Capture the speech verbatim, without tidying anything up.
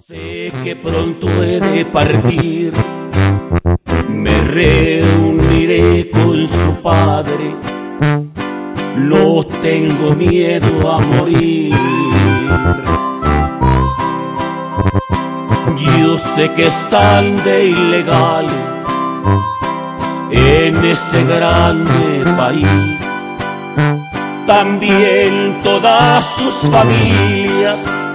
Sé que pronto he de partir, me reuniré con su padre, no tengo miedo a morir. Yo sé que están de ilegales en ese grande país, también todas sus familias